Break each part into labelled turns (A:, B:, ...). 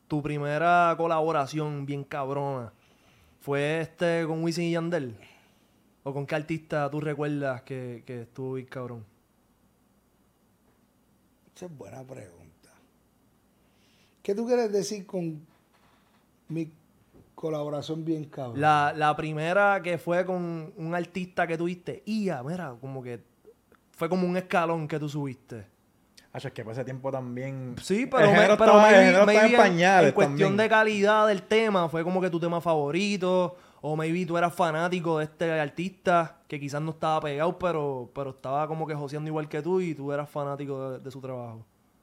A: tu primera colaboración bien cabrona, ¿fue con Wisin y Yandel? ¿O con qué artista tú recuerdas que estuvo bien cabrón?
B: Esa es buena pregunta. ¿Qué tú quieres decir con mi colaboración bien cabrón?
A: La primera que fue con un artista que tuviste, mira, como que fue como un escalón que tú subiste.
C: Es que por ese tiempo también...
A: Sí,
C: el
A: pero
C: género
A: pero
C: estaba
A: maybe
C: en pañales
A: en cuestión
C: también.
A: de calidad del tema, fue como que tu tema favorito, o maybe tú eras fanático de este artista que quizás no estaba pegado, pero estaba como que joseando igual que tú y tú eras fanático de su trabajo.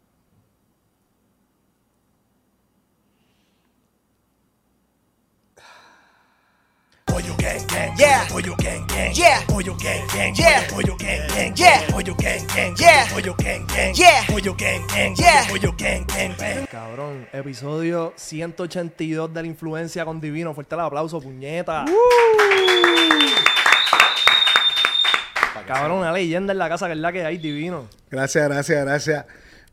D: Pollo gang gang, yeah. Pollo gang gang, yeah. Pollo gang gang, yeah. Pollo gang gang, yeah. Pollo gang gang, yeah. Pollo gang gang, yeah. Pollo gang gang, yeah. Pollo gang gang, bang.
A: Cabrón, episodio 182 de La Influencia con Divino. Fuerte el aplauso, puñeta. Cabrón, una leyenda en la casa que es la que hay, Divino.
B: Gracias.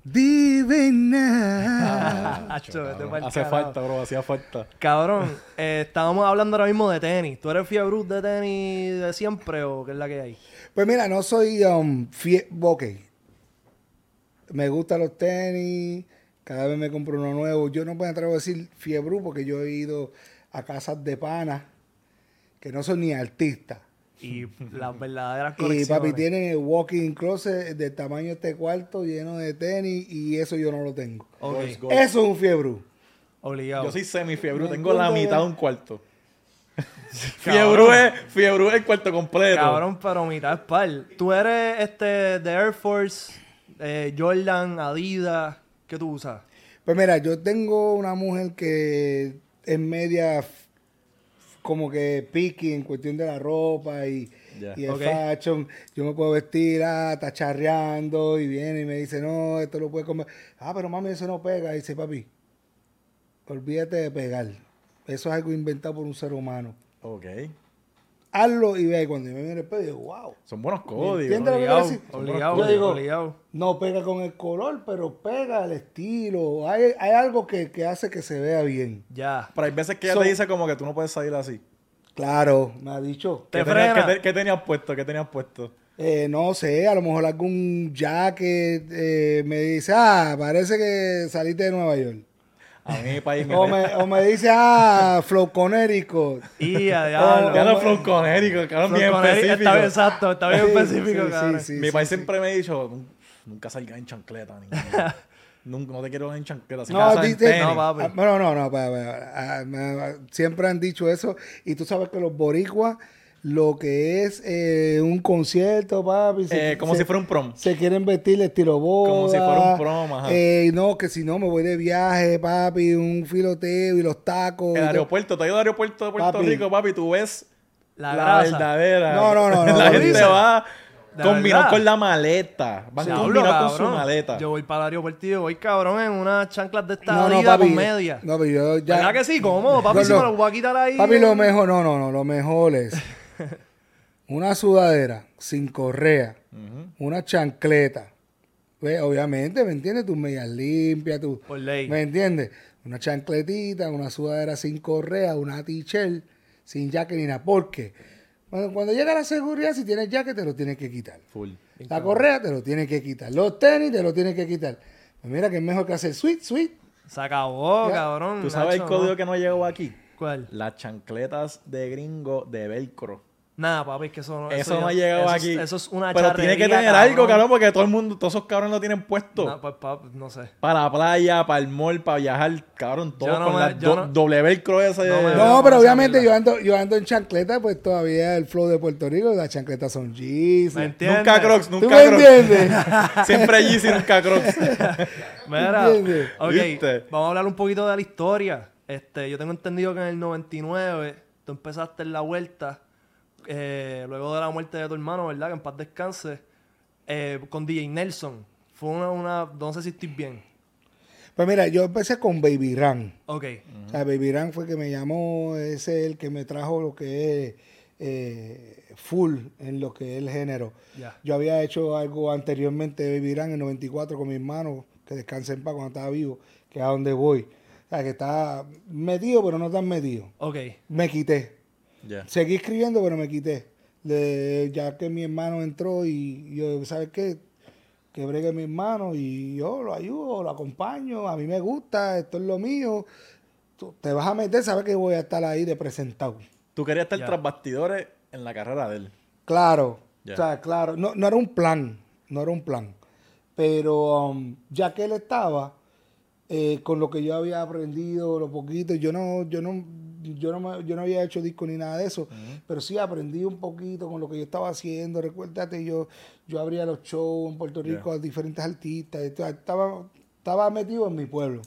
B: Divina.
A: Acho, vete pa'l
C: Hace
A: carajo.
C: falta, bro, hacía falta.
A: Cabrón, estábamos hablando ahora mismo de tenis. ¿Tú eres fiebre de tenis de siempre o qué es la que hay?
B: Pues mira, no soy ok. Me gustan los tenis, cada vez me compro uno nuevo. Yo no me atrevo a decir fiebre porque yo he ido a casas de panas que no son ni artistas.
A: Y las verdaderas
B: Y
A: colecciones.
B: papi tienen el walking closet del tamaño de este cuarto lleno de tenis y eso yo no lo tengo.
A: Ok,
C: Goals.
B: Eso es un fiebre.
A: obligado.
C: Yo soy semifiebre,
B: Me
C: tengo la
B: entiendo
C: mitad de
B: ya.
C: un cuarto.
A: Cabrón.
C: Fiebre es el cuarto completo.
A: Cabrón, pero mitad es par. Tú eres de Air Force, Jordan, Adidas. ¿Qué tú usas?
B: Pues mira, yo tengo una mujer que es media como que picky en cuestión de la ropa y
C: Ya.
B: el
A: Ok.
B: fashion. Yo me puedo vestir, está charreando y viene y me dice, no, esto lo puedes comer. Pero mami, eso no pega. Y dice, papi, olvídate de pegar. Eso es algo inventado por un ser humano.
C: Ok.
B: Hazlo y ve. Y cuando yo me miro el pedo, digo, wow.
C: Son buenos códigos.
B: ¿Entiendes lo que
A: Obligado,
B: quiero decir?
A: obligado,
B: Yo digo,
A: obligado.
B: no pega con el color, pero pega el estilo. Hay algo que hace que se vea bien.
A: Ya.
C: Pero hay veces que ella
B: So-
C: te dice como que tú no puedes salir así.
B: Claro, me ha dicho.
A: Te
C: ¿Qué tenías,
A: frena.
C: qué tenías puesto? ¿Qué tenías puesto?
B: No sé, a lo mejor algún jacket me dice, parece que saliste de Nueva York.
C: A mí, país,
B: O me dice, Flow Connecticut.
A: Y a diablo.
C: Ya no Flow Conérico, cabrón, bien específico.
A: Está bien exacto, está bien
B: Sí,
A: específico,
B: sí,
A: cabrón.
B: sí,
C: Mi
B: sí,
C: país
B: sí.
C: siempre me ha dicho, nunca salgas en chancleta, niño. Nunca, no te quiero ver en chancleta. Si
B: No,
C: casas en
B: dice-
C: tenis.
A: No, papi.
B: siempre han dicho eso. Y tú sabes que los boricuas, lo que es un concierto, papi.
C: Como si fuera un prom.
B: Se quieren vestir estilo boda.
C: Como si fuera un prom, ajá.
B: No, que si no me voy de viaje, papi, un filoteo y los tacos. y
C: El
B: todo.
C: aeropuerto, te he ido al aeropuerto de Puerto
B: Papi.
C: Rico, papi, tú ves
A: La
C: la
A: grasa.
C: verdadera.
B: No,
C: La
B: ¿lo
C: gente
B: dices?
C: va
A: ¿De
C: combinado
A: verdad?
C: con la maleta. Van
A: Diablo,
C: combinados con su
A: cabrón.
C: maleta.
A: Yo voy para el aeropuerto y yo voy, cabrón, en unas chanclas de esta
B: No, no,
A: Adidas
B: papi.
A: con media.
B: No, pero yo ya.
A: ¿Verdad que sí? ¿Cómo? Papi,
B: No,
A: si
B: no.
A: me lo voy a quitar ahí.
B: Papi, lo mejor, no, lo mejor es una sudadera sin correa, una chancleta. Pues, obviamente, ¿me entiendes? Tus medias limpias,
A: Por ley.
B: ¿me entiendes? Una chancletita, una sudadera sin correa, una t-shirt sin jacket ni nada. ¿Por qué? Cuando llega la seguridad, si tienes jacket, te lo tienes que quitar.
C: Full.
B: La correa te lo tienes que quitar. Los tenis te lo tienes que quitar. Pues mira que es mejor que hacer sweet.
A: Se acabó,
B: Ya.
A: cabrón.
C: ¿Tú sabes el
A: Nacho,
C: código
A: ¿no?
C: que no llegó aquí?
A: ¿Cuál?
C: Las chancletas de gringo de velcro.
A: Nada, papi, es que eso no...
C: Eso no
A: ya-
C: ha llegado
A: eso
C: aquí.
A: Eso es una
C: Pero tiene que
A: charrería,
C: tener algo, cabrón, porque todo el mundo, todos esos cabrones lo tienen puesto.
A: No, pues, papi, no sé.
C: Para la playa, para el mall, para viajar, cabrón, todo
A: Yo no
C: con
A: me-
C: la
A: yo no-
C: doble velcro esa.
A: No me-
B: No,
A: con
B: pero
A: esa
B: obviamente
A: mierda.
B: yo ando en chancleta, pues todavía el flow de Puerto Rico, las chancletas son Yeezy.
A: ¿Me entiendes?
C: Nunca Crocs,
B: ¿Tú
C: nunca
B: me
C: Crocs.
B: entiendes?
C: Siempre Yeezy, nunca Crocs.
A: Mira,
B: ¿Entiendes?
A: ok,
C: ¿Viste?
A: vamos a hablar un poquito de la historia. Yo tengo entendido que en el 99 tú empezaste en la vuelta, luego de la muerte de tu hermano, ¿verdad? Que en paz descanse, con DJ Nelson. Fue no sé si estoy bien.
B: Pues mira, yo empecé con Baby Ran.
A: Ok,
B: O sea, Baby Ran fue que me llamó, ese es el que me trajo lo que es full en lo que es el género.
A: ya.
B: Yo había hecho algo anteriormente de Baby Ran en 94 con mi hermano, que descanse en paz cuando estaba vivo, que es a donde voy. sea, que estaba metido, pero no tan metido.
A: Ok.
B: Me quité.
C: Ya.
B: Seguí escribiendo, pero me quité. Ya que mi hermano entró y yo, ¿sabes qué? Que bregue mi hermano y yo lo ayudo, lo acompaño. A mí me gusta, esto es lo mío. Tú te vas a meter, sabes que voy a estar ahí de presentado.
C: Tú querías estar
A: Ya.
C: tras bastidores en la carrera de él.
B: Claro,
C: Ya.
B: o sea, claro. No era un plan, no era un plan. Pero ya que él estaba, con lo que yo había aprendido, lo poquito, yo no había hecho disco ni nada de eso, pero sí aprendí un poquito con lo que yo estaba haciendo. Recuérdate, yo abría los shows en Puerto Rico a diferentes artistas, estaba metido en mi pueblo.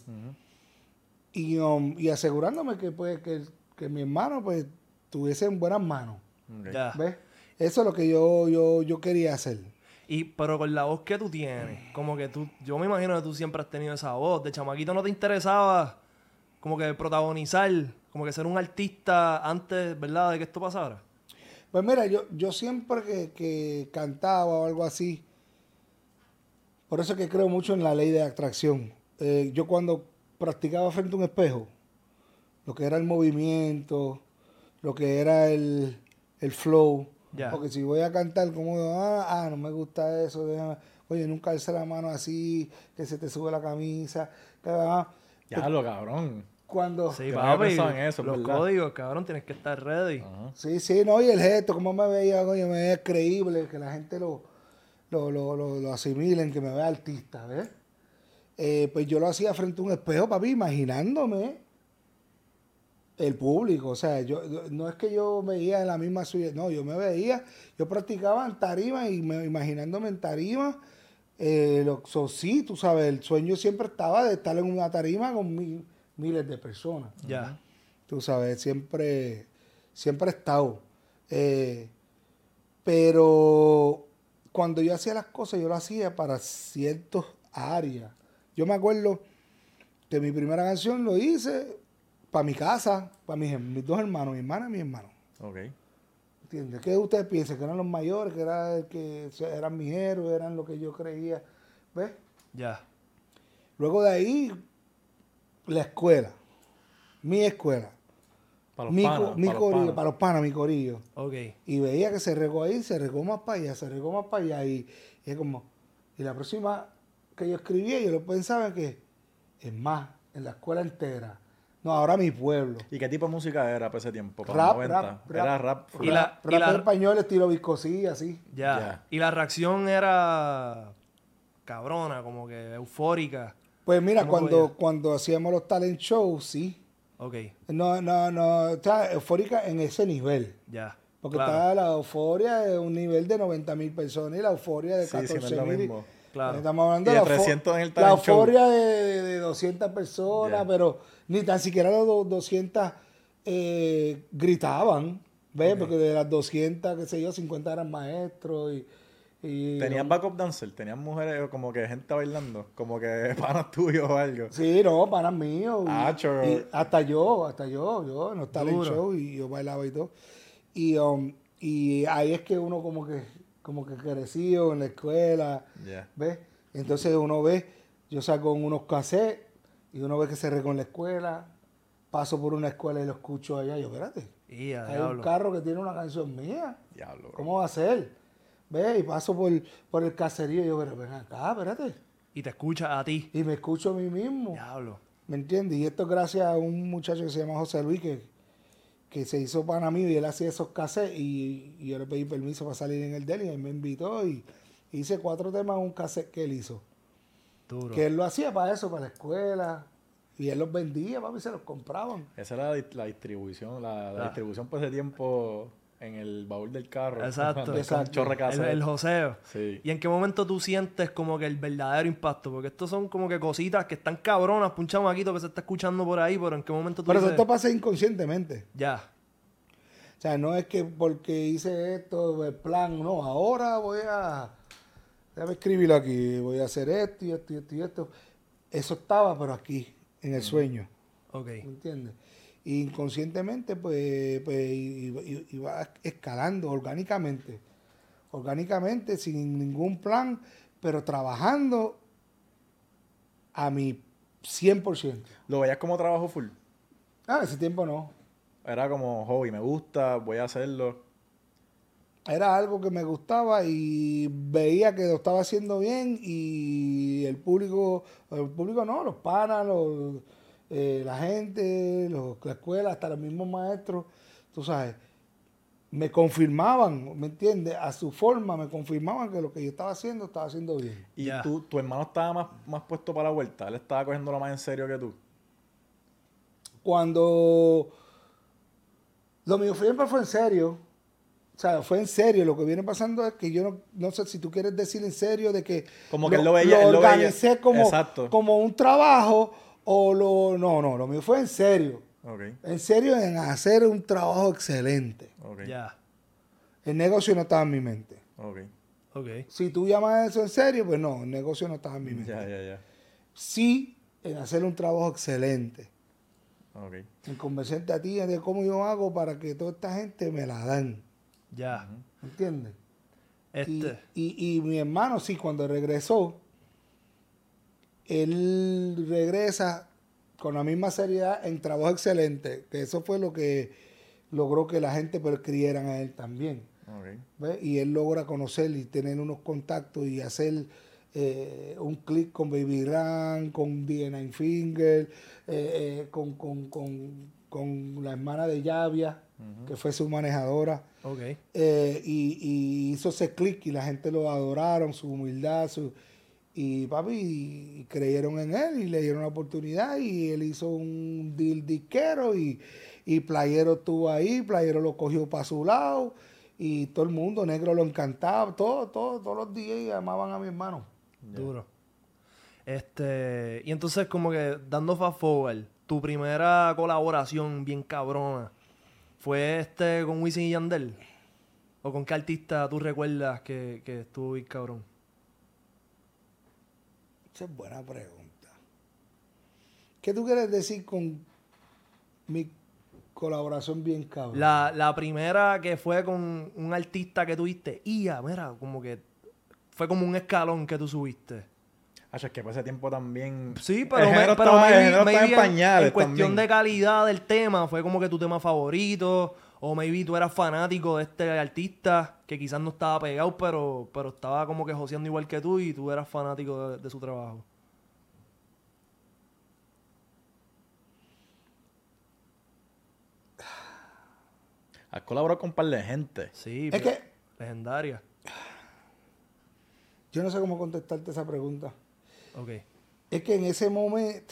B: Y asegurándome que, pues, que mi hermano pues estuviese en buenas manos.
C: Ok.
A: Ya.
B: ¿Ves? Eso es lo que yo quería hacer.
A: Pero con la voz que tú tienes, como que yo me imagino que tú siempre has tenido esa voz. De chamaquito no te interesaba como que protagonizar, como que ser un artista antes, ¿verdad?, de que esto pasara.
B: Pues mira, yo siempre que cantaba o algo así, por eso es que creo mucho en la ley de atracción. Yo cuando practicaba frente a un espejo, lo que era el movimiento, lo que era el flow,
A: Ya.
B: porque si voy a cantar como, no me gusta eso, oye, nunca alza la mano así, que se te sube la camisa,
C: Ya lo cabrón.
B: cuando...
A: Sí,
C: Yo no había
A: papi.
C: pensado en eso,
A: Los
C: ¿verdad?
A: códigos, cabrón, tienes que estar ready.
C: Ajá.
B: Sí, no, y el gesto, cómo me veía, coño, me veía creíble, que la gente lo asimilen, que me vea artista, ¿ves? Pues yo lo hacía frente a un espejo, papi, imaginándome el público. O sea, no es que yo veía en la misma suya, no, yo practicaba en tarima y imaginándome en tarima. Sí, tú sabes, el sueño siempre estaba de estar en una tarima con miles de personas.
A: Ya.
B: Tú sabes, siempre he estado. Pero cuando yo hacía las cosas, yo lo hacía para ciertas áreas. Yo me acuerdo que mi primera canción lo hice para mi casa, para mis dos hermanos, mi hermana y mi hermano.
C: Ok.
B: ¿Entiendes? ¿Qué ustedes piensan? Que eran los mayores, que eran mis héroes, eran lo que yo creía. ¿Ves?
A: Ya.
B: Luego de ahí, la escuela. Mi escuela.
C: Para los panas.
B: Mi
C: para los
B: corillo,
C: panas.
B: para los panas, mi corillo.
A: Ok.
B: Y veía que se regó ahí, se regó más para allá, se regó más para allá. Y es como, y la próxima que yo escribía, yo lo pensaba que, es más, en la escuela entera. No, ahora mi pueblo.
C: ¿Y qué tipo de música era para ese tiempo? Para
B: Rap,
C: los 90.
B: rap,
C: Era rap.
A: Y la-
B: Rap en español, estilo viscosí, así.
A: Ya.
C: Ya.
A: Y la reacción era cabrona, como que eufórica.
B: Pues mira,
A: ¿Cómo fue
B: cuando hacíamos los talent shows, sí.
A: Ok.
B: No, está eufórica en ese nivel.
A: Ya.
B: Porque
A: Claro.
B: está la euforia de un nivel de 90,000 personas y la euforia de
C: Sí, sí, no es lo
B: 14,000.
C: mismo.
A: Claro.
B: Estamos hablando
C: Y
B: de
C: de
B: la,
C: 300 en el
B: la
C: talent show.
B: euforia de 200 personas,
C: Ya.
B: pero ni tan siquiera los 200 gritaban, ¿ves?
A: Ok.
B: Porque de las 200, qué sé yo, 50 eran maestros y
C: ¿Tenían backup dancer? ¿Tenían mujeres como que gente bailando? Como que panas tuyos o algo.
B: Sí, no, panas míos.
C: Acho.
B: Y hasta yo, en los talent
A: Duro.
B: show y yo bailaba y todo. Y ahí es que uno como que creció en la escuela,
C: Ya.
B: ¿ves? Entonces uno ve, yo saco unos cassettes y uno ve que se regó en la escuela, paso por una escuela y lo escucho allá, y yo, espérate,
A: Y a
B: hay un
A: diablo.
B: carro que tiene una canción mía,
C: Diablo, bro.
B: ¿cómo va a ser? ¿Ves? Y paso por el caserío y yo, pero ven acá, espérate.
A: Y te escucha a ti.
B: Y me escucho a mí mismo.
A: Diablo.
B: ¿Me entiendes? Y esto es gracias a un muchacho que se llama José Luis, que se hizo pana mío y él hacía esos cassettes y yo le pedí permiso para salir en el deli y él me invitó y hice 4 temas en un cassette que él hizo.
A: Duro.
B: Que él lo hacía para eso, para la escuela. Y él los vendía, papi, se los compraban.
C: Esa era la distribución. La
A: Ah.
C: distribución por ese tiempo en el baúl del carro.
A: Exacto.
C: Con un
B: Exacto.
C: chorro de
A: El
C: cassette.
A: joseo.
C: Sí.
A: ¿Y en qué momento tú sientes como que el verdadero impacto? Porque estos son como que cositas que están cabronas para un chamaquito que se está escuchando por ahí, pero ¿en qué momento tú
B: Pero
A: dices?
B: esto pasa inconscientemente.
A: Ya.
B: O sea, no es que porque hice esto, el plan, no, ahora déjame escribirlo aquí, voy a hacer esto y esto y esto y esto. Eso estaba, pero aquí, en el sueño.
A: Ok.
B: ¿Me entiendes? Y inconscientemente, pues iba escalando orgánicamente. Orgánicamente, sin ningún plan, pero trabajando a mi 100%.
C: ¿Lo veías como trabajo full?
B: En ese tiempo no.
C: Era como hobby, me gusta, voy a hacerlo.
B: Era algo que me gustaba y veía que lo estaba haciendo bien y el público no, los panas, la gente, la escuela, hasta los mismos maestros, tú sabes, me confirmaban, ¿me entiendes? A su forma me confirmaban que lo que yo estaba haciendo bien.
C: Y
A: Ya.
C: tu hermano estaba más puesto para la vuelta, él estaba cogiéndolo más en serio que tú.
B: Cuando lo mío siempre fue en serio, o sea, fue en serio. Lo que viene pasando es que yo no sé si tú quieres decir en serio de que
C: Como que él lo veía, él lo
B: organicé
C: veía.
B: como,
C: Exacto.
B: como un trabajo o no, lo mío fue en serio.
C: Ok,
B: En serio en hacer un trabajo excelente.
C: ok,
A: Ya.
B: El negocio no estaba en mi mente.
C: ok.
A: Ok.
B: Si tú llamas eso en serio, pues no, el negocio no estaba en mi mente.
C: Ya.
B: Sí, en hacer un trabajo excelente.
C: Ok.
B: En convencerte a ti de cómo yo hago para que toda esta gente me la dan.
A: Ya.
B: ¿Entiendes? Y
A: Este.
B: mi hermano, sí, cuando regresó, él regresa con la misma seriedad en trabajo excelente, que eso fue lo que logró que la gente pues, creyera a él también.
C: Ok.
B: ¿Ves? Y él logra conocer y tener unos contactos y hacer un clic con Baby Ram, con DNA Finger, con la hermana de Yavia, que fue su manejadora.
A: Ok.
B: Y hizo ese clic y la gente lo adoraron, su humildad, y papi, y creyeron en él y le dieron la oportunidad y él hizo un deal disquero y Playero estuvo ahí, Playero lo cogió para su lado y todo el mundo, Negro lo encantaba, todos los DJs amaban a mi hermano.
A: Duro. Y entonces como que dando fast forward, tu primera colaboración bien cabrona fue con Wisin y Yandel. ¿O con qué artista tú recuerdas que estuvo bien cabrón?
B: Esa es buena pregunta. ¿Qué tú quieres decir con mi colaboración bien cabrón?
A: La primera que fue con un artista que tuviste, mira, como que fue como un escalón que tú subiste.
C: Es que por ese tiempo también...
A: Sí,
C: el
A: pero,
C: género
A: pero
C: estaba- el género
A: maybe
C: estaba en pañales
A: en cuestión
C: también.
A: de calidad del tema, fue como que tu tema favorito, o maybe tú eras fanático de este artista que quizás no estaba pegado, pero estaba como que joseando igual que tú y tú eras fanático de su trabajo.
C: Has colaborado con un par de gente.
A: Sí,
B: Es que
A: legendaria.
B: yo no sé cómo contestarte esa pregunta.
A: Ok.
B: Es que en ese momento,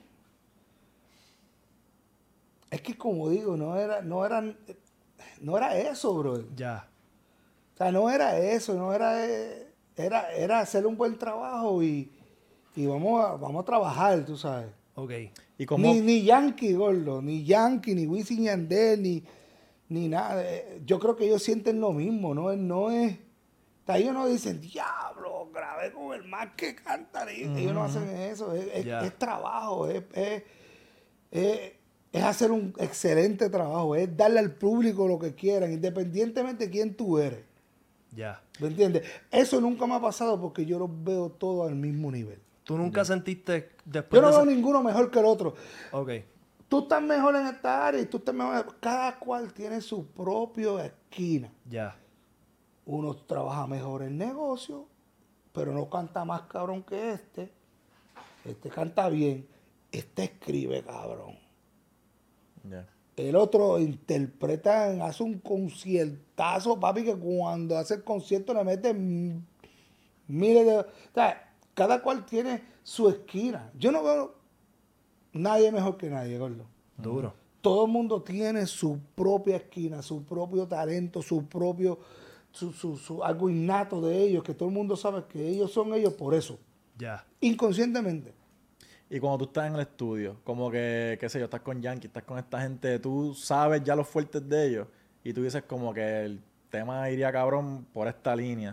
B: es que como digo, no era eso, bro.
A: Ya.
B: O sea, no era eso, era hacer un buen trabajo y vamos a trabajar, tú sabes.
A: Ok.
C: Y como...
B: Ni Yankee, gordo, ni Yankee, ni Wisin y Yandel, ni nada. Yo creo que ellos sienten lo mismo, ¿no? No es. O sea, ellos no dicen, diablo, grabé con el más que canta. Ellos no hacen eso.
A: Ya.
B: Es trabajo, es hacer un excelente trabajo, es darle al público lo que quieran, independientemente de quién tú eres.
A: Ya.
B: ¿Me entiendes? Eso nunca me ha pasado porque yo los veo todos al mismo nivel.
A: ¿Tú nunca sentiste después
B: Yo no
A: de
B: veo
A: esa-
B: ninguno mejor que el otro.
A: Ok.
B: Tú estás mejor en esta área y tú estás mejor. Cada cual tiene su propia esquina.
A: Ya.
B: Uno trabaja mejor en negocio, pero no canta más cabrón que este. Este canta bien. Este escribe cabrón.
C: Ya.
B: El otro interpreta, hace un conciertazo, papi, que cuando hace el concierto le mete miles de... O sea, cada cual tiene su esquina. Yo no veo nadie mejor que nadie, gordo.
A: Duro.
B: Todo el mundo tiene su propia esquina, su propio talento, su propio... algo innato de ellos, que todo el mundo sabe que ellos son ellos por eso.
A: Ya.
B: Inconscientemente.
C: Y cuando tú estás en el estudio, como que, qué sé yo, estás con Yankee, estás con esta gente, tú sabes ya los fuertes de ellos y tú dices como que el tema iría cabrón por esta línea.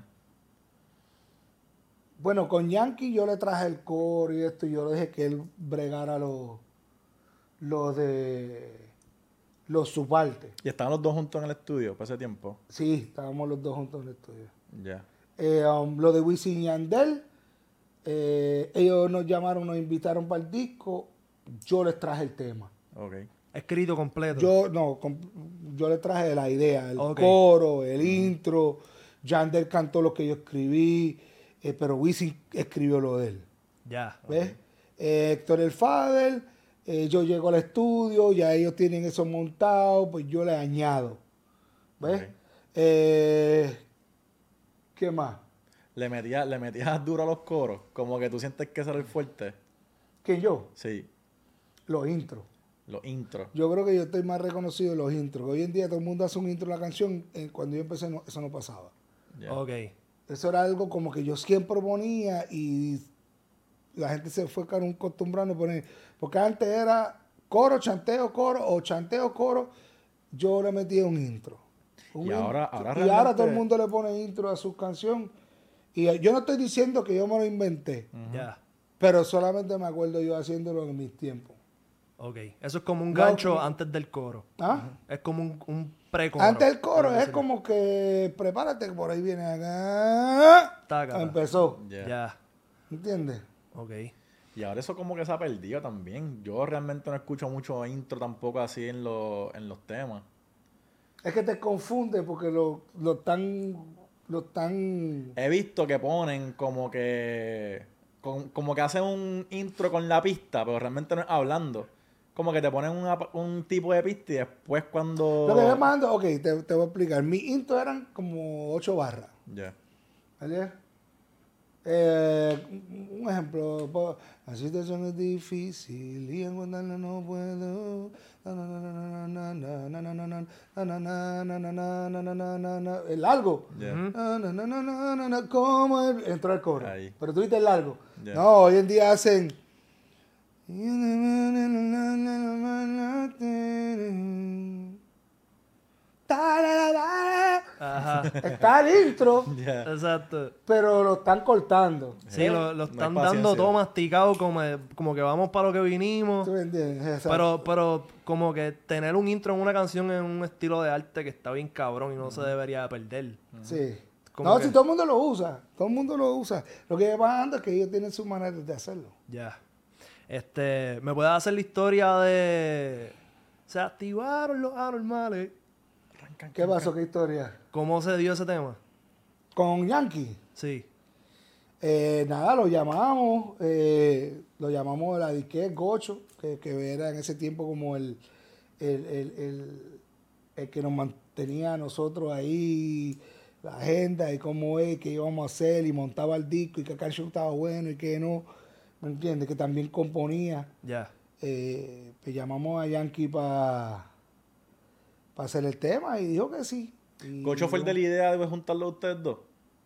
B: Bueno, con Yankee yo le traje el core y esto, y yo le dije que él bregara los su parte.
C: Y estaban los dos juntos en el estudio por ese tiempo.
B: Sí, estábamos los dos juntos en el estudio.
C: Ya.
B: Lo de Wisin y Yandel, Ellos nos llamaron, nos invitaron para el disco. Yo les traje el tema.
C: Ok.
A: Escrito completo.
B: Yo les traje la idea, el
A: Ok.
B: coro, el intro. Yandel cantó lo que yo escribí, pero Wisin escribió lo de él.
A: Ya.
B: ¿Ves? Héctor el Fader, yo llego al estudio, ya ellos tienen eso montado, pues yo le añado. ¿Ves?
C: Ok.
B: ¿Qué más?
C: Le metías duro a los coros, como que tú sientes que ese era el fuerte.
B: ¿Quién yo?
C: Sí,
B: Los intros.
C: los intros.
B: Yo creo que yo estoy más reconocido en los intros. Hoy en día todo el mundo hace un intro de la canción. Cuando yo empecé eso no pasaba.
C: Ya.
A: Ok.
B: Eso era algo como que yo siempre ponía y la gente se fue acostumbrando a poner. Porque antes era coro, chanteo, coro o chanteo, coro. Yo le metía un intro.
C: Y ahora
B: y
C: realmente-
B: ahora todo el mundo le pone intro a su canción. Y yo no estoy diciendo que yo me lo inventé,
A: Ya.
B: pero solamente me acuerdo yo haciéndolo en mis tiempos.
A: Ok. Eso es como un
B: No,
A: gancho
B: no.
A: antes del coro.
B: ¿Ah?
A: Es como un pre-coro.
B: Antes del coro
A: por
B: es
A: decirlo.
B: como que prepárate que por ahí viene acá.
A: Taca.
B: Empezó.
C: Ya.
A: Ya.
B: ¿Entiendes?
A: Ok.
C: Y ahora eso como que se ha perdido también. Yo realmente no escucho mucho intro tampoco así en los temas.
B: Es que te confunde porque lo están.
C: He visto que ponen como que como que hacen un intro con la pista, pero realmente no es hablando. Como que te ponen un tipo de pista y después cuando...
B: Lo que me mando, ok, te voy a explicar. Mis intros eran como 8 barras.
C: Ya.
B: ¿Vale? Un ejemplo, la situación es difícil y encontrarla no puedo. El largo.
C: Ya.
B: ¿Cómo entró el coro?
C: Ahí.
B: Pero tú viste el largo.
C: Ya.
B: No, hoy en día hacen.
A: Ajá.
B: Está el intro,
C: Ya.
A: Exacto.
B: pero lo están cortando.
A: Sí, lo
C: No hay
A: están
C: paciencia.
A: dando todo masticado como que vamos para lo que vinimos.
B: ¿Tú me entiendes? Exacto.
A: Pero como que tener un intro en una canción es un estilo de arte que está bien cabrón y no se debería perder.
B: Sí.
A: Como
B: No,
A: que-
B: si todo el mundo lo usa. Todo el mundo lo usa. Lo que pasa es que ellos tienen su manera de hacerlo.
A: Ya. ¿Me puedes hacer la historia de... Se activaron los anormales?
B: ¿Qué pasó? ¿Qué historia?
A: ¿Cómo se dio ese tema?
B: Con Yankee.
A: Sí.
B: Nada, lo llamamos la disque Gocho, que era en ese tiempo como el que nos mantenía a nosotros ahí, la agenda y cómo es, qué íbamos a hacer, y montaba el disco, y qué canción estaba bueno y qué no, ¿me entiendes? Que también componía.
A: Ya.
B: Pues llamamos a Yankee para hacer el tema y dijo que sí. Y
C: ¿Cocho fue el de la idea de juntarlo a ustedes dos?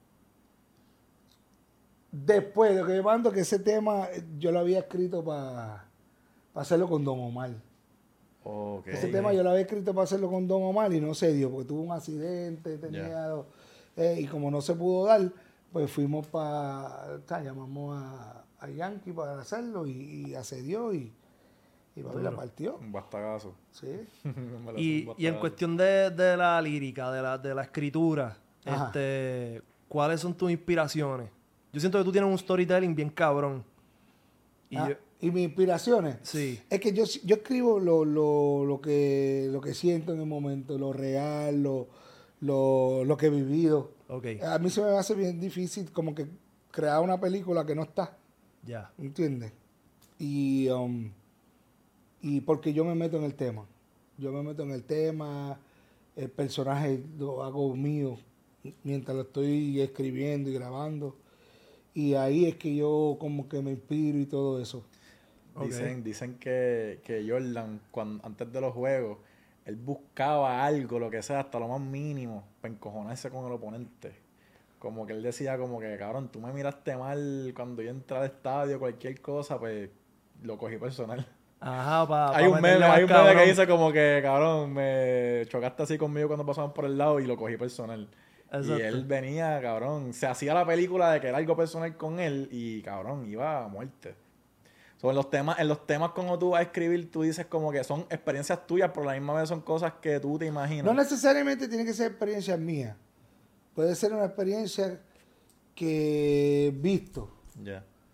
B: después, lo que yo mando que ese tema yo lo había escrito para hacerlo con Don Omar.
C: Ok.
B: Ese tema yo lo había escrito para hacerlo con Don Omar y no se dio porque tuvo un accidente, y como no se pudo dar, pues fuimos llamamos a Yankee para hacerlo y accedió y papi la partió.
C: Un bastagazo.
B: Sí.
C: Me la hizo un
A: Y en
C: bastagazo.
A: cuestión de la lírica, de la escritura,
B: Ajá.
A: ¿cuáles son tus inspiraciones? Yo siento que tú tienes un storytelling bien cabrón. Y yo-
B: Y mis inspiraciones.
A: sí,
B: Es que yo escribo lo que siento en el momento, lo real, lo que he vivido.
A: ok,
B: A mí se me hace bien difícil como que crear una película que no está,
A: ya,
B: ¿entiendes? Y porque yo me meto en el tema. Yo me meto en el tema, el personaje lo hago mío mientras lo estoy escribiendo y grabando. Y ahí es que yo como que me inspiro y todo eso.
A: Ok.
C: Dicen que Jordan, antes de los juegos, él buscaba algo, lo que sea, hasta lo más mínimo, para encojonarse con el oponente. Como que él decía como que, cabrón, tú me miraste mal cuando yo entré al estadio, cualquier cosa, pues lo cogí personal.
A: Ajá,
C: Hay un meme que dice como que, cabrón, me chocaste así conmigo cuando pasamos por el lado y lo cogí personal.
A: Exacto.
C: Y él venía, cabrón, se hacía la película de que era algo personal con él y, cabrón, iba a muerte. So, en los temas como tú vas a escribir, tú dices como que son experiencias tuyas, pero a la misma vez son cosas que tú te imaginas.
B: No necesariamente tiene que ser experiencia mía. Puede ser una experiencia que he visto.
C: Ya.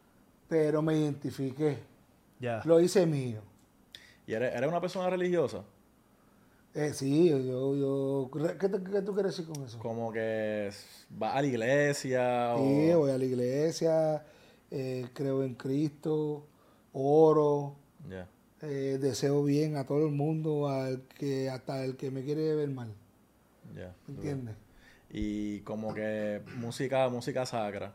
B: pero me identifiqué.
A: Ya.
B: Lo hice mío.
C: ¿Y eres una persona religiosa?
B: Sí, ¿qué tú quieres decir con eso?
C: Como que vas a la iglesia
B: Sí,
C: o...
B: voy a la iglesia, creo en Cristo, oro,
C: Ya,
B: deseo bien a todo el mundo, hasta el que me quiere ver mal,
C: ya.
B: ¿entiendes?
C: Y como que música sacra.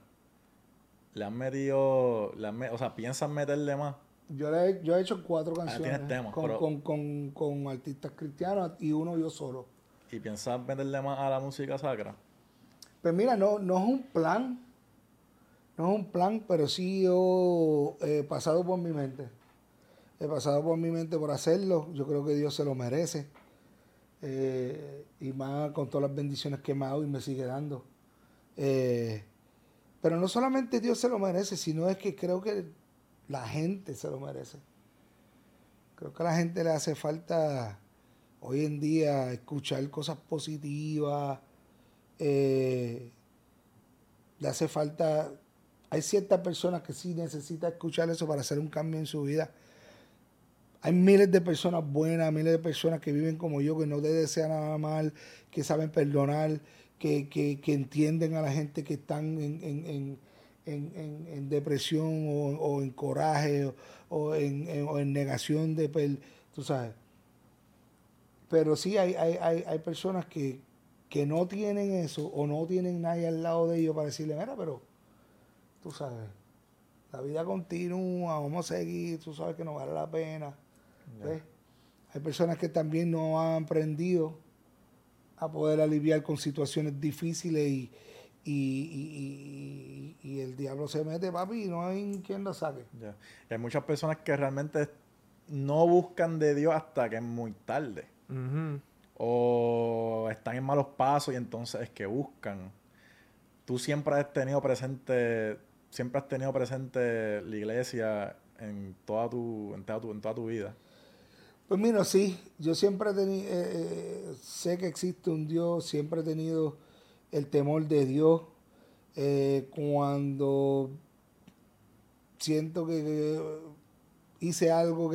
C: O sea, ¿piensan meterle más?
B: Yo he hecho 4
C: tienes
B: canciones
C: temas,
B: con,
C: pero-
B: con artistas cristianos y uno yo solo.
C: ¿Y piensan meterle más a la música sacra?
B: Pues mira, no es un plan, pero sí yo he pasado por mi mente. He pasado por mi mente por hacerlo. Yo creo que Dios se lo merece. Y más con todas las bendiciones que me ha dado y me sigue dando. Pero no solamente Dios se lo merece, sino es que creo que la gente se lo merece. Creo que a la gente le hace falta hoy en día escuchar cosas positivas. Le hace falta... Hay ciertas personas que sí necesitan escuchar eso para hacer un cambio en su vida. Hay miles de personas buenas, miles de personas que viven como yo, que no te desean nada mal, que saben perdonar, que entienden a la gente que están en depresión o en coraje o en negación tú sabes. Pero sí hay personas que no tienen eso o no tienen nadie al lado de ellos para decirle, mira, pero tú sabes, la vida continúa, vamos a seguir, tú sabes que no vale la pena. ¿Ves? Hay personas que también no han aprendido a poder aliviar con situaciones difíciles y el diablo se mete, papi, y no hay quien lo saque.
C: Ya. Y hay muchas personas que realmente no buscan de Dios hasta que es muy tarde.
A: Ujú.
C: O están en malos pasos y entonces es que buscan. Tú siempre has tenido presente la iglesia en en toda tu vida.
B: Pues mira, sí, yo siempre sé que existe un Dios, siempre he tenido el temor de Dios. Cuando siento que hice algo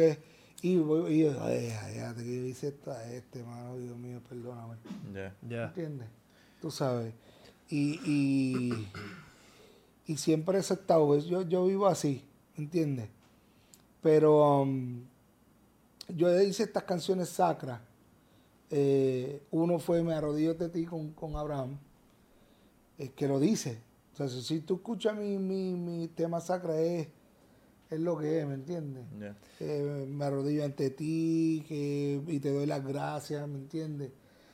B: ay, que yo hice esto a mano, Dios mío, perdóname.
C: Ya.
A: Ya.
B: ¿Entiendes? Tú sabes. Y siempre he aceptado, yo vivo así, ¿entiendes? Pero yo hice estas canciones sacras. Uno fue Me arrodillo ante ti con Abraham, que lo dice. O sea, si tú escuchas mi tema sacra, es lo que es, ¿me entiendes?
C: Ya.
B: Me arrodillo ante ti y te doy las gracias, ¿me entiendes?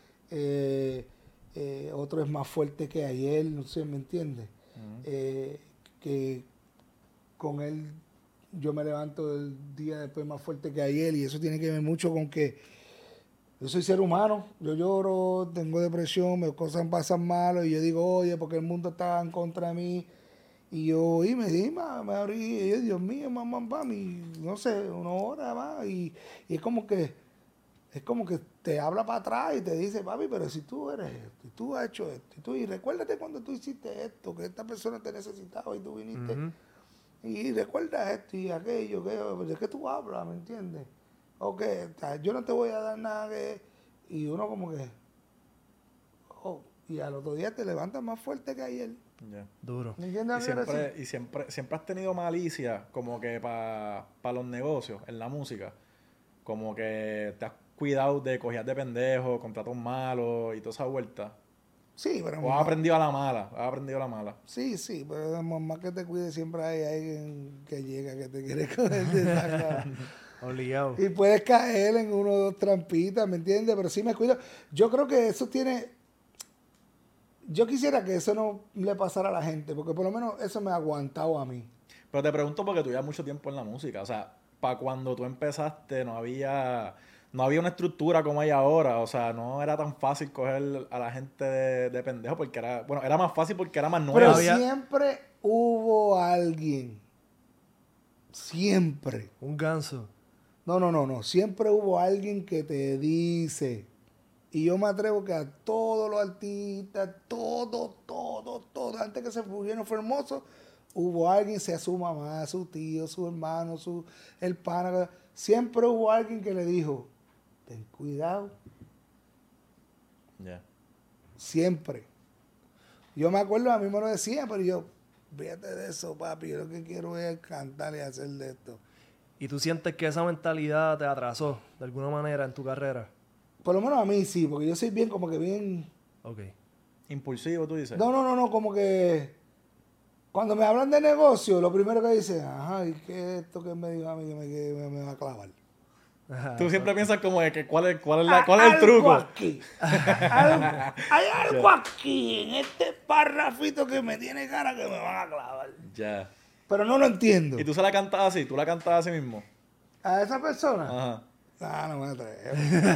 B: Otro es más fuerte que ayer, no sé, ¿me entiendes? Que con él yo me levanto el día después más fuerte que ayer y eso tiene que ver mucho con que yo soy ser humano, yo lloro, tengo depresión, me cosas pasan malas y yo digo, oye, porque el mundo está en contra de mí. Y yo, y me di, me abrí, y yo, Dios mío, mamá, no sé, 1 hora más. Y es como que te habla para atrás y te dice, papi, pero si tú eres esto, y tú has hecho esto, y recuérdate cuando tú hiciste esto, que esta persona te necesitaba y tú viniste.
A: Ujú.
B: Y recuerda esto y aquello, ¿de qué tú hablas? ¿Me entiendes? Ok, yo no te voy a dar nada Y uno como que... Oh, y al otro día te levantas más fuerte que ayer.
C: Ya.
A: Duro.
B: ¿Me entiendes?
C: Y siempre has tenido malicia como que para los negocios, en la música. Como que te has cuidado de coger de pendejo, contratos malos y toda esa vuelta.
B: Sí, pero...
C: O has aprendido a la mala.
B: Sí, pero más que te cuide siempre hay alguien que llega, que te quiere coger de saca.
A: Obligado.
B: Y puedes caer en 1 o 2 trampitas, ¿me entiendes? Pero sí me cuido. Yo creo que eso tiene... Yo quisiera que eso no le pasara a la gente, porque por lo menos eso me ha aguantado a mí.
C: Pero te pregunto porque tú llevas mucho tiempo en la música. O sea, para cuando tú empezaste no había una estructura como hay ahora. O sea, no era tan fácil coger a la gente de pendejo porque era... Bueno, era más fácil porque era más nuevo.
B: Pero
A: había-
B: siempre hubo alguien. Siempre.
A: Un ganso.
B: No. Siempre hubo alguien que te dice. Y yo me atrevo que a todos los artistas, todos, antes que se pusieron hermosos, hubo alguien, sea su mamá, su tío, su hermano, el pana, siempre hubo alguien que le dijo, ten cuidado,
C: Ya.
B: siempre. Yo me acuerdo, a mí me lo decía, pero yo, fíjate de eso, papi, yo lo que quiero es cantar y hacer de esto.
A: ¿Y tú sientes que esa mentalidad te atrasó de alguna manera en tu carrera?
B: Por lo menos a mí sí, porque yo soy bien, como que bien...
A: Ok.
C: Impulsivo, tú dices.
B: No, como que cuando me hablan de negocio, lo primero que dicen, ajá, ¿y qué es esto que me dijo a mí que me va a clavar?
A: Ajá,
C: Tú siempre piensas como de que cuál es el
B: Algo
C: truco.
B: aquí. Hay algo aquí en este parrafito que me tiene cara que me van a clavar.
C: Ya.
B: Pero no lo entiendo.
C: ¿Y tú se la cantas así? ¿Tú la cantas así mismo?
B: ¿A esa persona?
C: Ajá.
B: No me atrevo.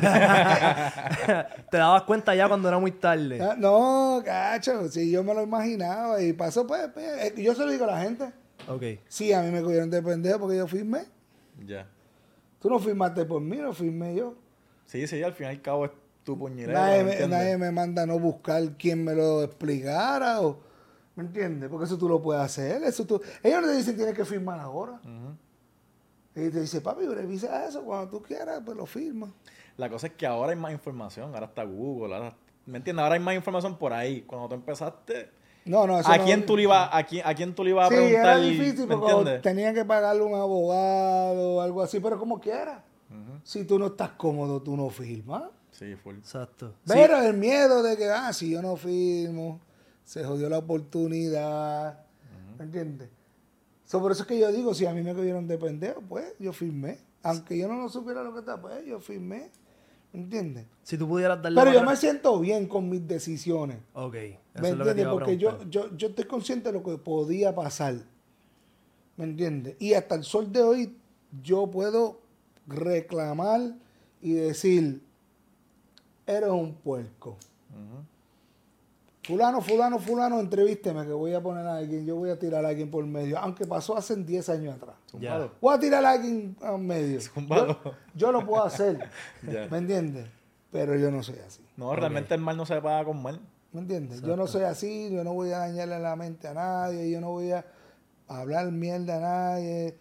A: ¿Te dabas cuenta ya cuando era muy tarde?
B: No, cacho, si yo me lo imaginaba y pasó, pues, yo se lo digo a la gente.
A: Ok.
B: Sí, a mí me cogieron de pendejo porque yo firmé.
C: Ya.
B: Tú no firmaste por mí, lo firmé yo.
C: Sí, al fin y al cabo es tu puñilero.
B: Nadie me manda a no buscar quien me lo explicara o... ¿Me entiendes? Porque eso tú lo puedes hacer. Ellos no te dicen tienes que firmar ahora. Y te dice, papi, revisa eso. Cuando tú quieras, pues lo firmas.
C: La cosa es que ahora hay más información. Ahora está Google. ¿Me entiendes? Ahora hay más información por ahí. Cuando tú empezaste...
B: No, eso
C: ¿A
B: no-
C: quién tú le ibas a quién tú le ibas a
B: Sí,
C: preguntar?
B: era difícil
C: ¿Me
B: porque
C: entiendes?
B: tenía que pagarle un abogado o algo así, pero como quiera. Si tú no estás cómodo, tú no firmas.
C: Sí, full.
A: Exacto.
B: Pero el miedo de que, si yo no firmo, se jodió la oportunidad. ¿Me entiendes? Por eso es que yo digo, si a mí me cogieron de pendejo, pues yo firmé. Aunque yo no supiera lo que está, pues yo firmé. ¿Me entiendes?
A: Si tú pudieras darle
B: Pero yo
A: para-
B: me siento bien con mis decisiones.
A: Ok. Eso
B: ¿Me
A: es lo que te
B: entiendes?
A: iba a
B: Porque
A: preguntar.
B: yo estoy consciente de lo que podía pasar. ¿Me entiendes? Y hasta el sol de hoy yo puedo reclamar y decir, eres un puerco. Fulano, entrevísteme que voy a poner a alguien, yo voy a tirar a alguien por medio, aunque pasó hace 10 años atrás.
C: Zúmbalo.
B: Voy a tirar a alguien a medio.
C: Zúmbalo.
B: Yo lo puedo hacer,
C: Ya.
B: ¿me entiendes? Pero yo no soy así.
C: No, realmente el mal no se paga con mal.
B: ¿Me entiendes? Yo no soy así, yo no voy a dañarle la mente a nadie, yo no voy a hablar mierda a nadie.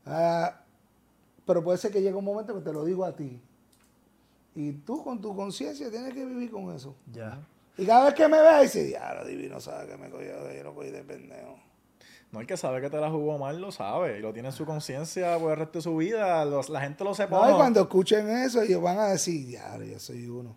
B: Pero puede ser que llegue un momento que te lo digo a ti. Y tú con tu conciencia tienes que vivir con eso.
A: Ya.
B: Y cada vez que me veas, dice, diablo, divino sabe que me cogió, yo lo cogí de pendejo.
C: No, el que sabe que te la jugó mal lo sabe. Y lo tiene en su conciencia por el resto de su vida. La gente lo sepa.
B: No, y cuando escuchen eso, ellos van a decir, diablo, yo soy uno.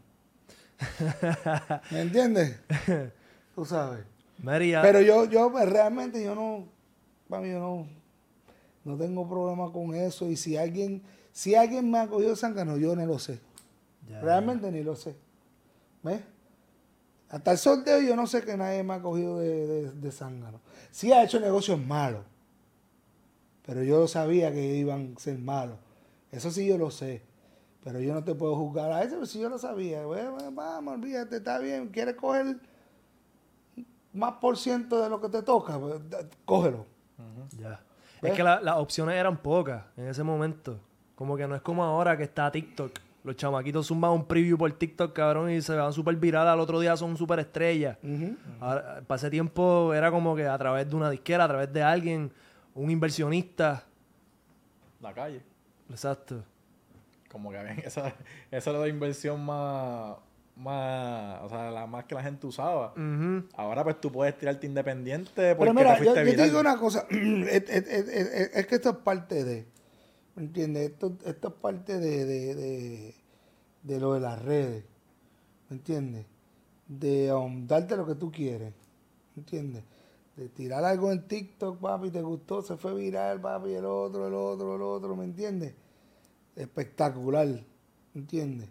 B: ¿Me entiendes? Tú sabes.
A: María.
B: Pero yo pues, realmente yo no, para mí yo no tengo problema con eso. Y si alguien me ha cogido zángano, yo no lo sé.
A: Ya.
B: Realmente ni lo sé. ¿Ves? Hasta el sol de hoy yo no sé que nadie me ha cogido de zángano. Sí ha hecho negocios malos. Pero yo sabía que iban a ser malos. Eso sí yo lo sé. Pero yo no te puedo juzgar a eso, pero si yo lo sabía. Bueno, vamos, olvídate, está bien. ¿Quieres coger más por ciento de lo que te toca? Pues, cógelo.
A: Ya.
B: ¿Ves?
A: Es que las opciones eran pocas en ese momento. Como que no es como ahora que está TikTok. Los chamaquitos zumban un preview por TikTok, cabrón, y se van súper viral. Al otro día son súper estrellas. Ahora, para ese tiempo era como que a través de una disquera, a través de alguien, un inversionista.
C: La calle.
A: Exacto.
C: Como que esa era la inversión más, o sea, la más que la gente usaba.
A: Ujú.
C: Ahora pues tú puedes tirarte independiente porque
B: Pero mira,
C: te
B: yo
C: fuiste
B: te
C: viral.
B: digo una cosa. Es que esto es parte de... ¿Me entiendes? Esto es parte de lo de las redes. ¿Me entiendes? De darte lo que tú quieres. ¿Me entiendes? De tirar algo en TikTok, papi, te gustó, se fue viral, papi, el otro, ¿me entiendes? Espectacular. ¿Me entiendes?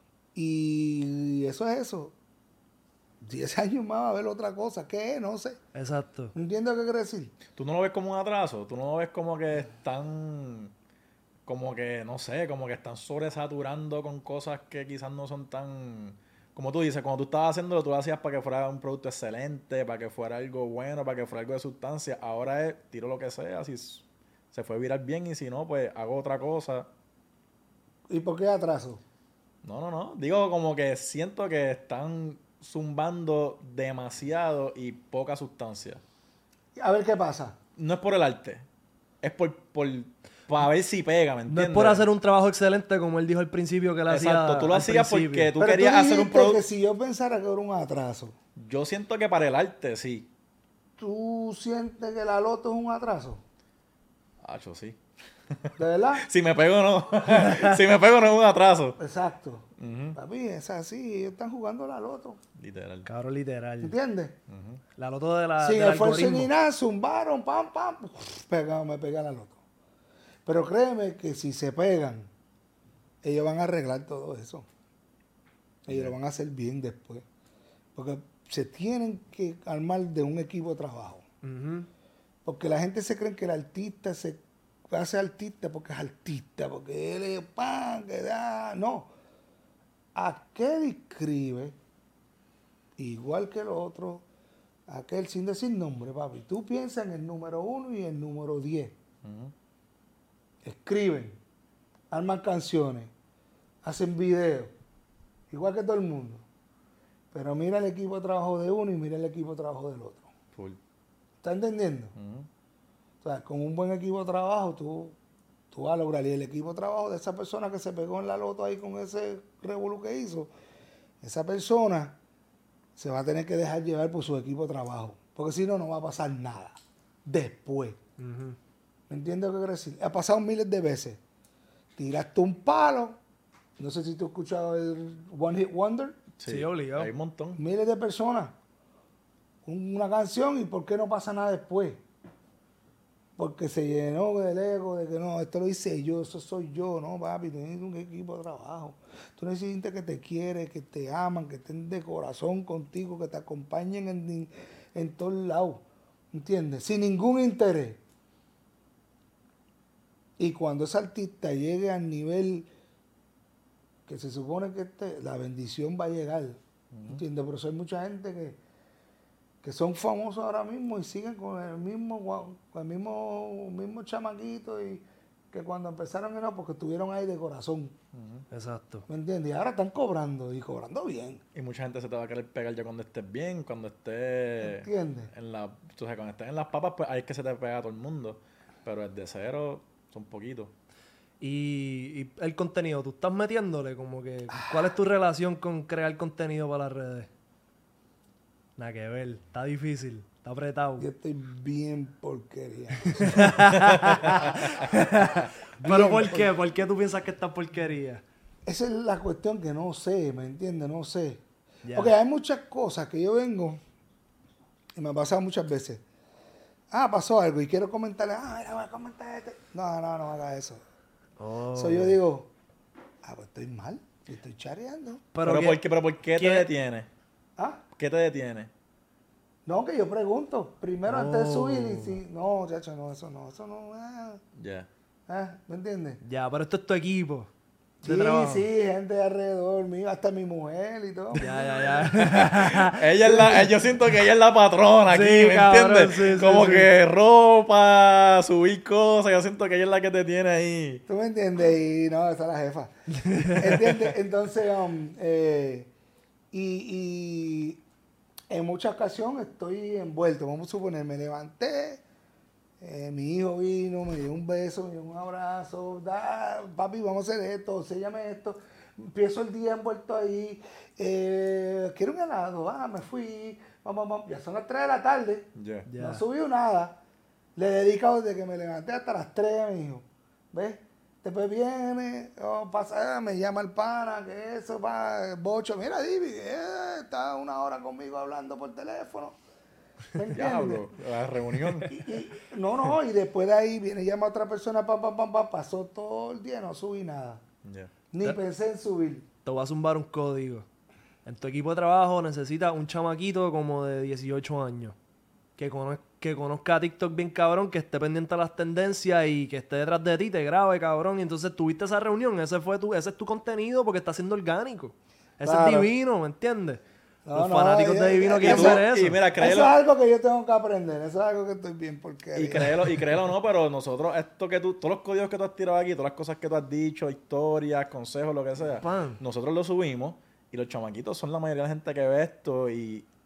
B: Y eso es eso. 10 años más va a haber otra cosa. ¿Qué es? No sé.
A: Exacto.
B: ¿Entiendes lo que quiero decir?
C: Tú no lo ves como un atraso, tú no lo ves como que están, como que, no sé, como que están sobresaturando con cosas que quizás no son tan, como tú dices, cuando tú estabas haciéndolo, tú lo hacías para que fuera un producto excelente, para que fuera algo bueno, para que fuera algo de sustancia. Ahora es, tiro lo que sea, si se fue viral bien y si no, pues hago otra cosa.
B: ¿Y por qué atraso?
C: No. Digo como que siento que están zumbando demasiado y poca sustancia.
B: A ver qué pasa.
C: no es por el arte. Es para ver si pega, ¿me
A: No
C: entiendes?
A: es por hacer un trabajo excelente, como él dijo al principio que él hacía.
C: Exacto, tú lo
A: al
C: hacías
A: principio.
C: porque tú
B: Pero
C: querías hacer un
B: dijiste
C: producto.
B: que si yo pensara que era un atraso,
C: Yo siento que para el arte, sí.
B: ¿tú sientes que la loto es un atraso?
C: Hacho, sí.
B: ¿De verdad?
C: Si me pego, no. Si me pego, no es un atraso.
B: Exacto.
C: Ujú.
B: Papi, es así, ellos están jugando la loto.
C: Literal.
A: Cabrón, literal.
B: ¿Entiendes?
A: La loto de la,
B: Sin
A: del
B: esfuerzo
A: algoritmo.
B: ni nada, zumbaron, pam, pam, me pega la loto. Pero créeme que si se pegan, ellos van a arreglar todo eso. Ellos lo van a hacer bien después. Porque se tienen que armar de un equipo de trabajo.
A: Ujú.
B: Porque la gente se cree que el artista se hace artista, porque él es pan, que da. No. Aquel escribe, igual que el otro, aquel sin decir nombre, papi. Tú piensas en el número 1 y el número 10.
C: Ujú.
B: Escriben, arman canciones, hacen videos, igual que todo el mundo. Pero mira el equipo de trabajo de uno y mira el equipo de trabajo del otro.
C: Full.
B: ¿Estás entendiendo?
C: Ujú.
B: O sea, con un buen equipo de trabajo tú vas a lograr. Y el equipo de trabajo de esa persona que se pegó en la loto ahí con ese revolú que hizo, esa persona se va a tener que dejar llevar por su equipo de trabajo. Porque si no, no va a pasar nada. Después.
A: Ujú.
B: ¿Me entiendes lo que quiero decir? Ha pasado miles de veces. Tiraste un palo. No sé si tú has escuchado el One Hit Wonder.
A: Sí, obligado.
C: Hay un montón.
B: Miles de personas. Una canción y ¿por qué no pasa nada después? Porque se llenó del ego de que no, esto lo hice yo, eso soy yo. No, papi, tú necesitas un equipo de trabajo. Tú necesitas que te quieren, que te aman, que estén de corazón contigo, que te acompañen en todos lados. ¿Entiendes? Sin ningún interés. Y cuando ese artista llegue al nivel que se supone que la bendición va a llegar. ¿Entiendes? Por eso hay mucha gente que son famosos ahora mismo y siguen con el mismo chamaquito y que cuando empezaron era porque estuvieron ahí de corazón.
A: Exacto.
B: ¿Me entiendes? Y ahora están cobrando y cobrando bien.
C: Y mucha gente se te va a querer pegar ya cuando estés bien, cuando estés
B: ¿Entiendes?
C: cuando estés en las papas, pues ahí es que se te pega a todo el mundo. Pero desde cero son poquitos.
A: Y el contenido, ¿tú estás metiéndole? Como que, ¿cuál es tu relación con crear contenido para las redes? Nada que ver, está difícil, está apretado.
B: Yo estoy bien porquería.
A: ¿Pero por qué? ¿Por qué tú piensas que esta porquería?
B: Esa es la cuestión que no sé, ¿me entiendes? No sé.
A: Ya.
B: Porque hay muchas cosas que yo vengo, y me ha pasado muchas veces. Pasó algo y quiero comentarle, mira, voy a comentar esto. No haga eso.
A: Oh.
B: So yo digo, pues estoy mal, yo estoy chareando.
C: Pero
A: que-
C: ¿por qué te
A: ¿qué-
C: detiene?
B: ¿Ah?
C: ¿Qué te detiene?
B: No, que yo pregunto, primero antes de subir y
A: Oh.
B: si, no, chacho, no, eso no,
C: Ya.
B: ¿me entiendes?
A: Ya, pero esto es tu equipo de
B: Sí,
A: trabajo.
B: sí, gente alrededor mío, hasta mi mujer y todo.
A: Ya.
C: Yo siento que ella es la patrona aquí,
A: Sí,
C: ¿me
A: cabrón,
C: entiendes?
A: sí,
C: Como
A: sí.
C: que ropa, subir cosas, yo siento que ella es la que te tiene ahí.
B: ¿Tú me entiendes? Y no, esa es la jefa. ¿Entiendes? Entonces, y en muchas ocasiones estoy envuelto. Vamos a suponer, me levanté, mi hijo vino, me dio un beso, me dio un abrazo, papi, vamos a hacer esto, séllame esto. Empiezo el día envuelto ahí, quiero un helado, me fui, vamos, ya son las 3 de la tarde,
C: Ya.
A: Ya.
B: no subió nada. Le he dedicado desde que me levanté hasta las 3 a mi hijo. ¿Ves? Después viene, pasa, me llama el pana, que eso, bocho. Mira, Divi, está 1 hora conmigo hablando por teléfono. ¿Me entiendes?
C: Diablo, la reunión.
B: Y después de ahí viene, llama a otra persona, pasó todo el día, no subí nada.
C: Ya.
B: Ni pensé en subir.
A: Te voy a zumbar un código. En tu equipo de trabajo necesitas un chamaquito como de 18 años. Que conozca a TikTok bien cabrón, que esté pendiente a las tendencias y que esté detrás de ti, te grabe, cabrón. Y entonces tuviste esa reunión, ese es tu contenido porque está siendo orgánico. Ese
B: Claro.
A: es divino, ¿me entiendes?
B: No,
A: Los
B: no,
A: fanáticos de Divino quieren
C: tú-
A: ver eso.
C: y mira,
B: Eso
C: créelo,
B: es algo que yo tengo que aprender, eso es algo que estoy bien porque
C: y créelo no, pero nosotros, todos los códigos que tú has tirado aquí, todas las cosas que tú has dicho, historias, consejos, lo que sea,
A: Pan.
C: nosotros lo subimos y los chamaquitos son la mayoría de la gente que ve esto y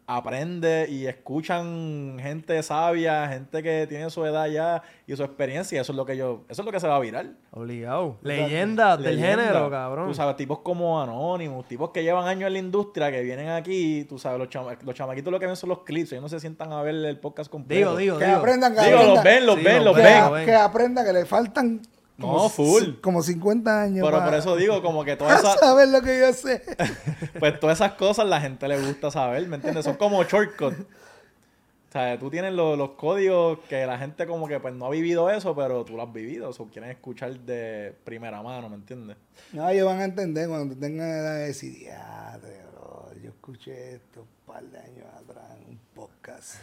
C: aprende y escuchan gente sabia, gente que tiene su edad ya y su experiencia. Eso es lo que se va a virar.
A: Obligado. Leyendas del
C: Leyenda.
A: género, cabrón.
C: Tú sabes, tipos como Anonymous, tipos que llevan años en la industria, que vienen aquí, tú sabes, los chamaquitos lo que ven son los clips, ellos no se sientan a ver el podcast completo.
A: Digo.
B: Que aprendan, que
C: Digo,
B: aprendan.
C: los
A: Sí,
C: ven.
B: Que aprendan que le faltan
C: No, full.
B: como 50 años.
C: Pero por
B: para
C: eso digo, como que todas esas,
B: saber lo que yo sé.
C: pues todas esas cosas la gente le gusta saber, ¿me entiendes? Son como shortcuts. O sea, tú tienes los códigos que la gente como que pues no ha vivido eso, pero tú lo has vivido. O sea, quieren escuchar de primera mano, ¿me entiendes?
B: No, ellos van a entender cuando tengan edad de decir, diadre, bro, yo escuché esto un par de años atrás en un podcast.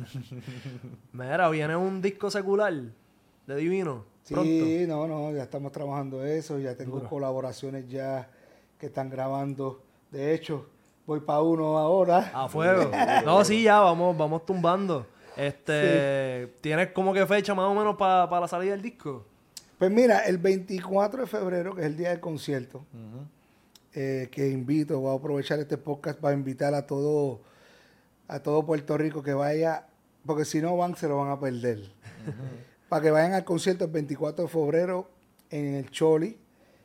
A: Mira, viene un disco secular de Divino. Pronto.
B: Sí, no, ya estamos trabajando eso, ya tengo colaboraciones ya que están grabando. De hecho, voy para uno ahora.
A: A fuego. No, sí, ya, vamos tumbando. ¿Tienes como que fecha más o menos para la salida del disco?
B: Pues mira, el 24 de febrero, que es el día del concierto, que invito, voy a aprovechar este podcast para invitar a todo Puerto Rico que vaya, porque si no van, se lo van a perder. Para que vayan al concierto el 24 de febrero en el Choli.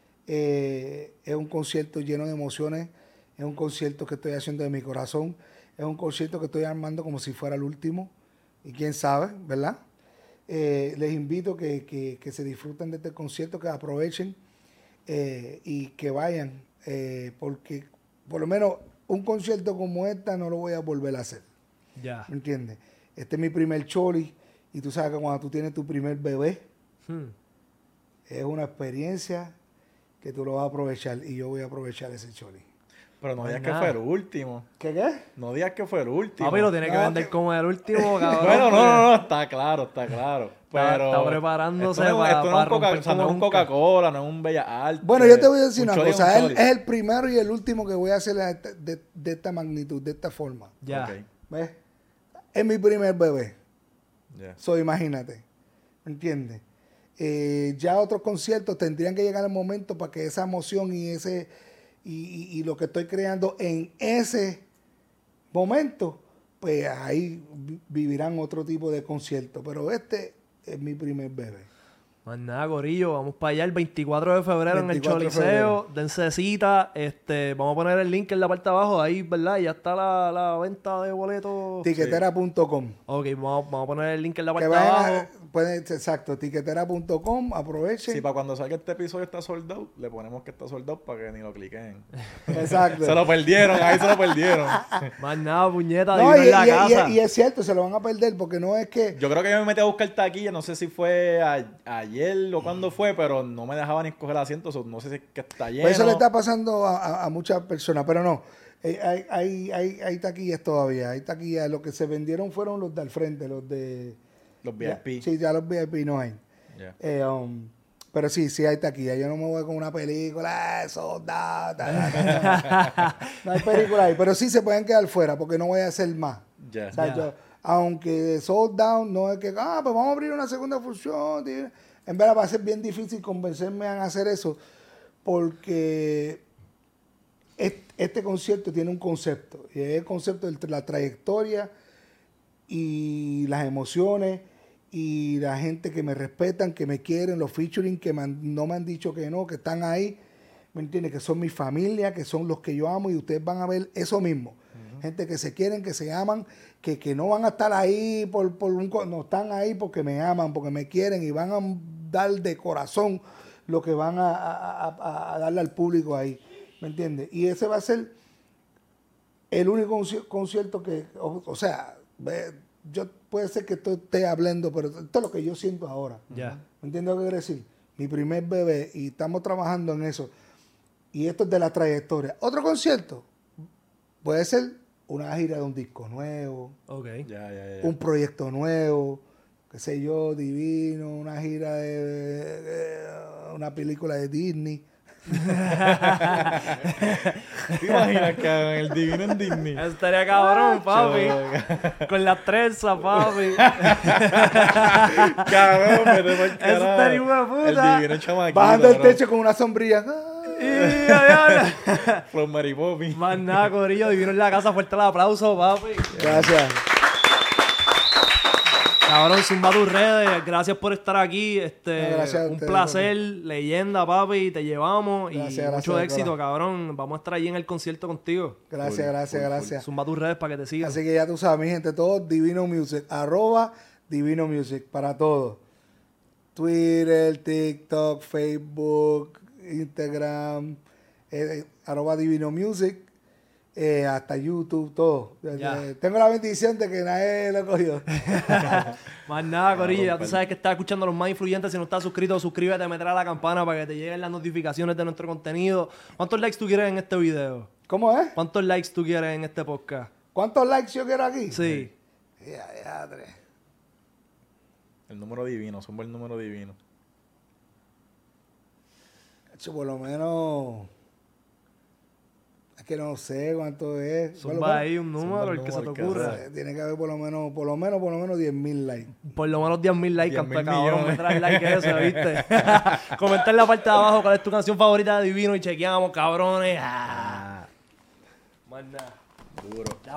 B: Es un concierto lleno de emociones, es un concierto que estoy haciendo de mi corazón, es un concierto que estoy armando como si fuera el último, y quién sabe, ¿verdad? Les invito que se disfruten de este concierto, que aprovechen y que vayan, porque por lo menos un concierto como este no lo voy a volver a hacer.
A: Ya.
B: ¿Me entiendes? Este es mi primer Choli, y tú sabes que cuando tú tienes tu primer bebé, es una experiencia que tú lo vas a aprovechar, y yo voy a aprovechar ese Choli.
C: Pero no
A: No hay
C: digas que
A: nada.
C: fue el último.
B: ¿Qué?
C: No digas que fue el último.
A: Papi, lo tiene que
B: No,
A: vender
B: que-
A: como el último, cabrón.
C: Bueno,
A: porque
C: no, está claro. Pero
A: está preparándose
C: esto no
A: para
C: es un
A: romper
C: o sea, no
A: como
C: es un
A: nunca.
C: Coca-Cola, no es un Bellas Artes.
B: Bueno, yo te voy a decir
C: Un
B: una
C: choli es un
B: cosa.
C: choli.
B: Es el primero y el último que voy a hacer de esta magnitud, de esta forma.
A: Ya.
C: Ok,
B: ¿Ves? Es mi primer bebé.
C: ya.
B: So, imagínate. ¿Me entiendes? Ya otros conciertos tendrían que llegar el momento para que esa emoción y ese y lo que estoy creando en ese momento, pues ahí vivirán otro tipo de concierto. Pero este es mi primer bebé.
A: Más nada, gorillo, vamos para allá el 24 de febrero en el
B: 24 de
A: Choliseo.
B: febrero.
A: Dense cita. Vamos a poner el link en la parte de abajo. Ahí, ¿verdad? Ya está la venta de boletos.
B: Tiquetera.com.
A: Ok, vamos a poner el link en la
B: Que
A: parte de
B: vayan
A: abajo.
B: exacto, tiquetera.com, aprovechen.
C: Si para cuando salga este episodio está sold out, le ponemos que está sold out para que ni lo cliquen.
B: Exacto.
C: Se lo perdieron, ahí se lo perdieron.
A: Más nada, puñeta,
B: No,
A: Divino en la casa.
B: y es cierto, se lo van a perder porque no es que...
C: Yo creo que yo me metí a buscar taquilla, no sé si fue ayer o cuándo fue, pero no me dejaba ni escoger asientos, no sé si es que está lleno.
B: Pues eso le está pasando a muchas personas, pero no. Hay taquillas todavía. Hay taquillas. Lo que se vendieron fueron los de al frente, los de...
C: Los VIP.
B: Sí, ya los VIP no hay.
C: Ya.
B: Pero sí hay taquilla. Yo no me voy con una película, eso, no hay película ahí. Pero sí se pueden quedar fuera porque no voy a hacer más.
C: Ya.
B: O sea,
A: Ya.
B: yo, aunque sold down, no es que, pues vamos a abrir una segunda función. Tío. En verdad va a ser bien difícil convencerme a hacer eso porque este concierto tiene un concepto. Y es el concepto de la trayectoria y las emociones y la gente que me respetan, que me quieren, los featuring que no me han dicho que no, que están ahí, ¿me entiendes? Que son mi familia, que son los que yo amo y ustedes van a ver eso mismo. Gente que se quieren, que se aman, que no van a estar ahí no están ahí porque me aman, porque me quieren y van a dar de corazón lo que van a darle al público ahí, ¿me entiendes? Y ese va a ser el único concierto que, o sea, yo puede ser que esté hablando, pero esto es lo que yo siento ahora.
A: Ya.
B: ¿Me entiendes lo que quiero decir? Mi primer bebé y estamos trabajando en eso. Y esto es de la trayectoria. Otro concierto puede ser una gira de un disco nuevo,
A: Ok.
C: Ya.
B: un proyecto nuevo, qué sé yo, divino, una gira de una película de Disney.
C: ¿Te imaginas que hagan el divino en Disney?
A: Eso estaría cabrón, papi. Con las trenzas, papi.
C: Cabrón, me
A: Eso estaría hijo de puta.
C: El divino chamaquito.
B: Bajando el
C: bro.
B: techo con una sombrilla.
C: Flow Mary Poppins.
A: Más nada, corillo. Divino en la casa. Fuerte el aplauso, papi.
B: Gracias.
A: Cabrón, zumba tus redes. Gracias por estar aquí.
B: Gracias a
A: un
B: ustedes,
A: placer. Leyenda, papi. Te llevamos.
B: Gracias,
A: mucho
B: gracias,
A: éxito,
B: Cora.
A: cabrón. Vamos a estar allí en el concierto contigo.
B: Gracias, gracias, gracias.
A: Zumba tus redes para que te sigan.
B: Así que ya tú sabes, mi gente, todos Divino Music, @Divino Music para todos. Twitter, TikTok, Facebook, Instagram, @Divino Music, hasta YouTube, todo.
A: Ya.
B: Tengo la bendición de que nadie lo cogió.
A: Más nada, corillo. Ya tú
C: romper.
A: sabes que estás escuchando a los más influyentes. Si no estás suscrito, suscríbete, meter a la campana para que te lleguen las notificaciones de nuestro contenido. ¿Cuántos likes tú quieres en este video?
B: ¿Cómo es?
A: ¿Cuántos likes tú quieres en este podcast?
B: ¿Cuántos likes yo quiero aquí?
A: Sí.
B: Ya, 3.
C: El número divino, somos el número divino.
B: Por lo menos... Es que no sé cuánto es.
A: Zumba ahí un número,
C: zumba el
A: el que se te
C: número que
A: ocurra.
C: sea.
B: Tiene que haber por lo menos 10,000 likes.
A: Por lo menos 10,000 likes,
C: 10,000
A: canto de cabrón.
C: millones.
A: Me trae like ese, ¿viste? Comenta en la parte de abajo cuál es tu canción favorita de Divino y chequeamos, cabrones. Más nada.
C: Duro.